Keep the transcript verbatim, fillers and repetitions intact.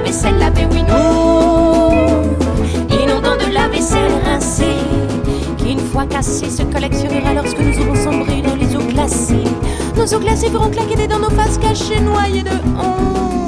vaisselle lavée, oui, nous, inondant de la vaisselle rincée, qui une fois cassée se collectionnera lorsque nous aurons sombré dans les eaux glacées. Nos eaux glacées feront claquer des dents nos faces cachées, noyées de honte.